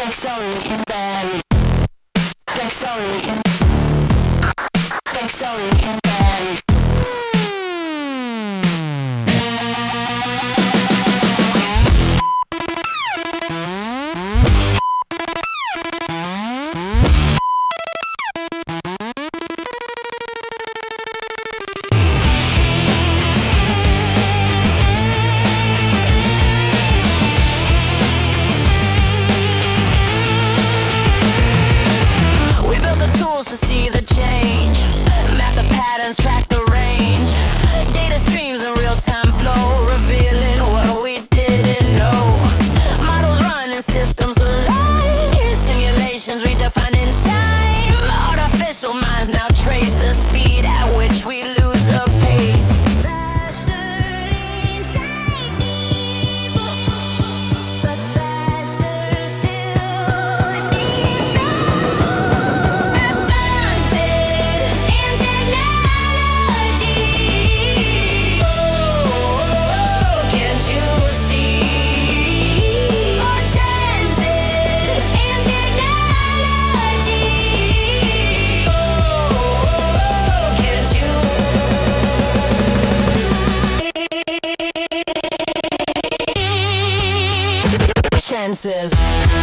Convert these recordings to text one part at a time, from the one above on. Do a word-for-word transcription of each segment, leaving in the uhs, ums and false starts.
Accelerating battery. Accelerating. Accelerating battery. To see the change, map the patterns, track the range, data streams in real-time flow, revealing what we didn't know. Models running, systems align, simulations redefining time. Artificial minds now trace the speed at which we lose the pace. Chances.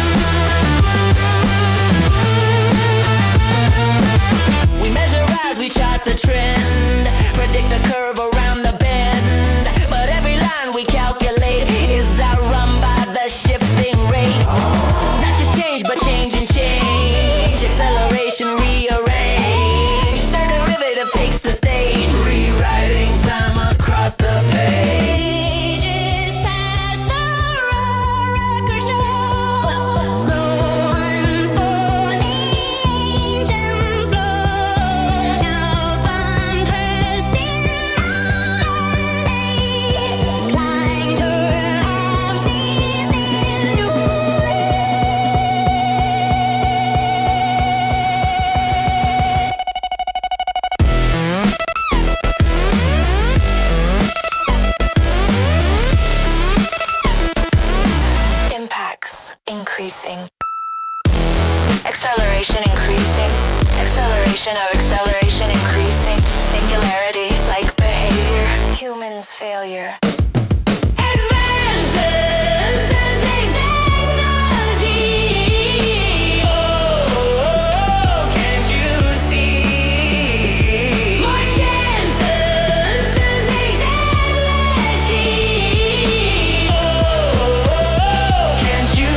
We measure as we chart the trend, predict the curve around the bend, but every line we calculate is outrun by the shifting rate. Not just change, but change and change, acceleration rearrange. The derivative takes the stage, rewriting time across the page. Increasing. Acceleration increasing. Acceleration of acceleration increasing. Singularity like behavior. Humans failure. Advances in technology. Oh, can't you see? More chances in technology. Oh, can't you?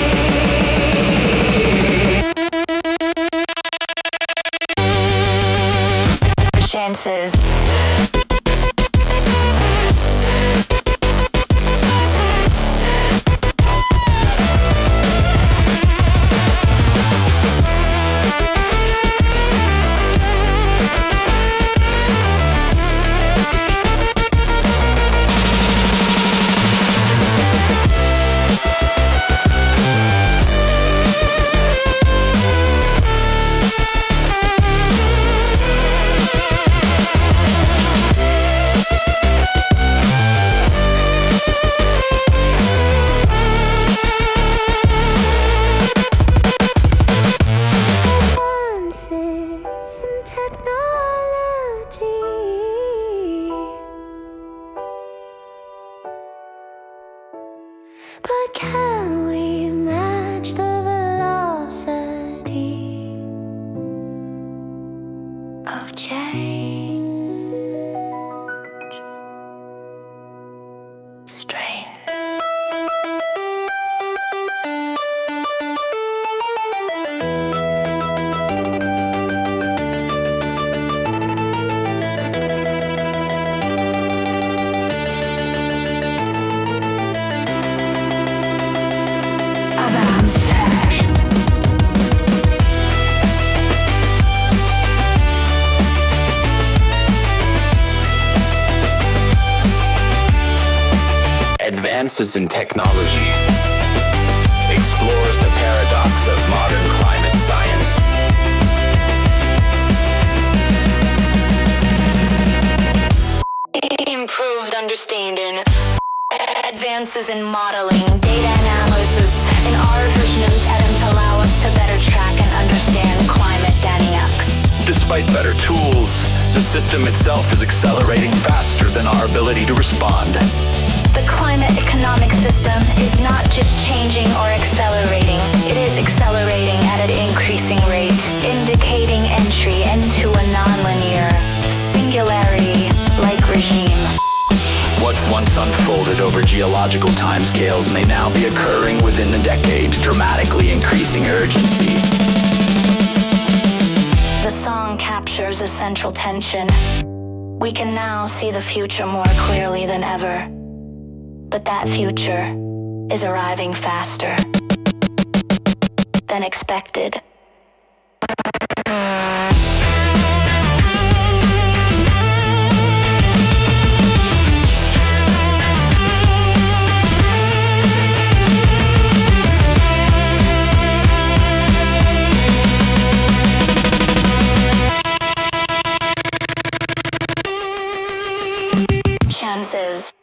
Chances. But can we match the velocity of change? Strange. Advances in technology, explores the paradox of modern climate science. Improved understanding, advances in modeling, data analysis, and artificial intelligence. better tools, the system itself is accelerating faster than our ability to respond. The climate economic system is not just changing or accelerating, it is accelerating at an increasing rate, indicating entry into a nonlinear, singularity-like regime. What once unfolded over geological timescales may now be occurring within the decade, dramatically increasing urgency. The song captures a central tension. We can now see the future more clearly than ever. But that future is arriving faster than expected. Chances.